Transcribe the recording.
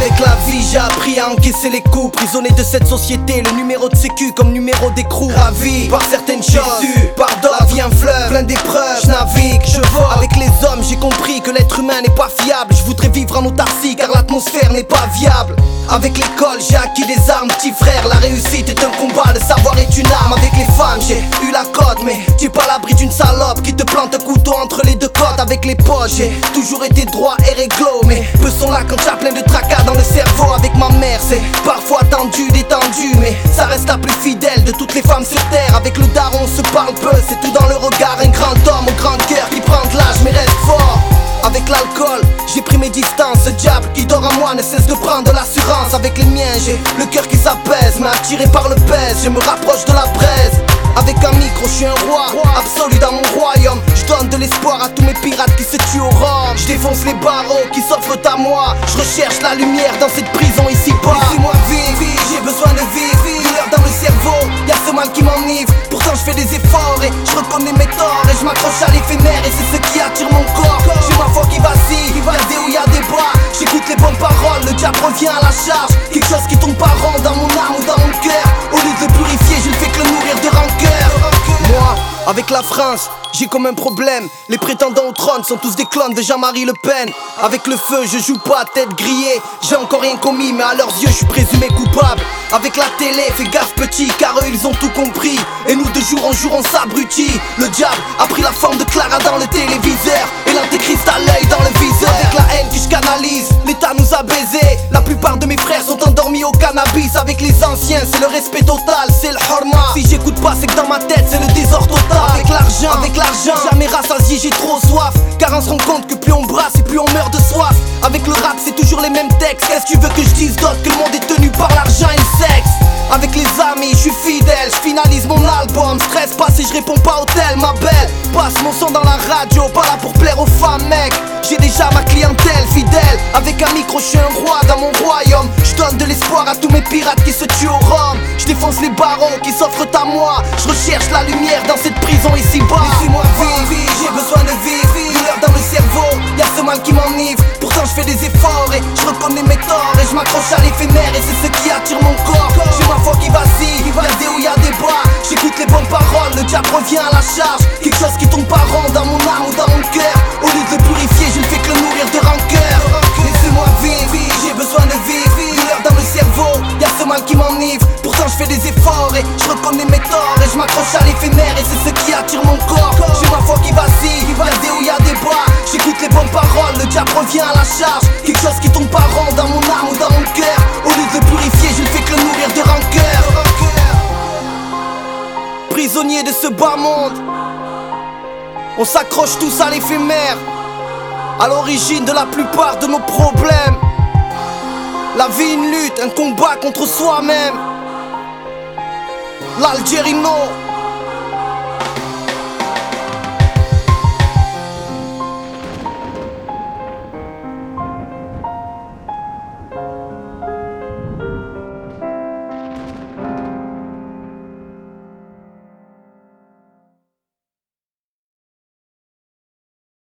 Avec la vie j'ai appris à encaisser les coups. Prisonnier de cette société, le numéro de sécu comme numéro d'écrou. Ravi par certaines choses, pardon, la vie un fleuve, plein d'épreuves. Je navigue, je vole. Avec les hommes j'ai compris que l'être humain n'est pas fiable. Je voudrais vivre en autarcie car l'atmosphère n'est pas viable. Avec l'école j'ai acquis des armes, petit frère. La réussite est un combat, le savoir est une arme. Avec les femmes j'ai eu la cote, mais tu es pas à l'abri d'une salope qui te plante un couteau entre les deux côtes. Avec les poches j'ai toujours été droit et réglo, mais peu sont là quand t'as plein de tracas dans le cerveau. Avec ma mère c'est parfois tendu, détendu, mais ça reste la plus fidèle de toutes les femmes sur terre. Avec le daron on se parle peu, c'est tout dans le regard. Un grand homme au grand cœur qui prend de l'âge mais reste fort. Avec l'alcool, j'ai pris mes distances. Ce diable qui dort en moi ne cesse de prendre de l'assurance. Avec les miens, j'ai le cœur qui s'apaise, mais attiré par le pèse, je me rapproche de la braise. Avec un micro, je suis un roi absolu dans mon royaume. Je donne de l'espoir à tous mes pirates qui se tuent au rhum. Je défonce les barreaux qui s'offrent à moi. Je recherche la lumière dans cette prison ici-bas. Laissez-moi vivre, j'ai besoin de vivre. Douleur dans le cerveau, y'a ce mal qui m'enivre. Pourtant je fais des efforts et je reconnais mes torts. Et je m'accroche à l'éphémère et c'est ce qui attire mon corps. J'ai ma foi qui vacille, y'a des hauts, y'a des bas. J'écoute les bonnes paroles, le diable revient à la charge. Quelque chose qui tombe par rond dans mon âme ou dans mon cœur. Au lieu de le purifier, je ne fais que le nourrir de rancœur. Moi, avec la France, j'ai comme un problème. Les prétendants au trône sont tous des clones de Jean-Marie Le Pen. Avec le feu, je joue pas à tête grillée. J'ai encore rien commis, mais à leurs yeux, je suis présumé coupable. Avec la télé, fais gaffe petit, car eux ils ont tout compris. Et nous de jour en jour on s'abrutit. Le diable a pris la forme de Clara dans le téléviseur, et l'antéchrist a l'œil dans le viseur. Avec la haine que je canalise, l'État nous a baisés. La plupart de mes frères sont endormis au cannabis. Avec les anciens, c'est le respect total, c'est le horma. Si j'écoute pas, c'est que dans ma tête, c'est le désordre total. Avec l'argent, jamais rassasié, j'ai trop soif. Car on se rend compte que plus on brasse et plus on meurt de soif. Avec le rap, c'est toujours les mêmes textes. Qu'est-ce que tu veux que je dise d'autre que le monde est tenu par l'argent et le sexe? Avec les amis, je suis fidèle, je finalise mon album. Stress pas si je réponds pas au tel, ma belle. Passe mon son dans la radio, pas là pour plaire aux femmes, mec. J'ai déjà ma clientèle fidèle. Avec un micro, je suis un roi dans mon royaume. Je donne de l'espoir à tous mes pirates qui se tuent au rhum. Je défonce les barreaux qui s'offrent à moi. Je recherche la lumière dans cette prison ici-bas. Laissez-moi vivre, j'ai besoin de vivre. Douleur dans le cerveau, y'a ce mal qui m'enivre. Pourtant je fais des efforts et je reconnais mes torts. Et je m'accroche à l'éphémère et c'est ce qui attire mon corps. J'ai ma foi qui vacille, y'a des hauts, y'a des bas. J'écoute les bonnes paroles, le diable revient à la charge. Quelque chose qui tombe par rond dans mon âme ou dans mon cœur. Au lieu de le purifier, je ne fais que le nourrir de rancœur. Laissez-moi vivre, j'ai besoin de vivre. Douleur dans le cerveau, y'a ce mal qui m'enivre. Pourtant je fais des efforts et je reconnais mes torts. Et je m'accroche à l'éphémère et c'est ce qui attire mon corps. J'ai ma foi qui vacille, y'a des hauts, y'a des bas. J'écoute les bonnes paroles, le diable revient à la charge. Quelque chose qui tombe par rond dans mon âme ou dans mon cœur. Au lieu de le purifier, je ne fais que le nourrir de rancœur. Prisonniers de ce bas monde, on s'accroche tous à l'éphémère, à l'origine de la plupart de nos problèmes. La vie une lutte, un combat contre soi-même. L'Algérino.